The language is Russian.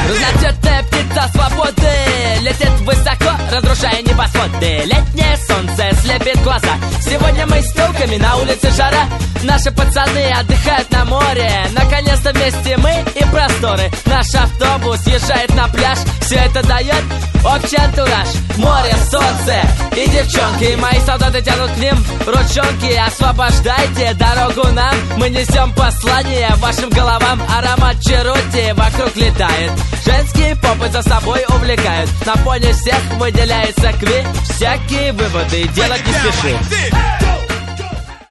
Разноцветная птица свободы летит высоко, разрушая небосводы. Летнее солнце слепит глаза. Сегодня мы с телками, на улице жара. Наши пацаны отдыхают на море. Наконец-то вместе мы и просторы. Наш автобус езжает на пляж. Все это дает общий антураж. Море, солнце и девчонки. Мои солдаты тянут к ним ручонки. Освобождайте дорогу нам. Мы несем послание вашим головам. Аромат черути вокруг летает. Женские попы за собой увлекают. На фоне всех выделяется кви. Всякие выводы делать не спеши.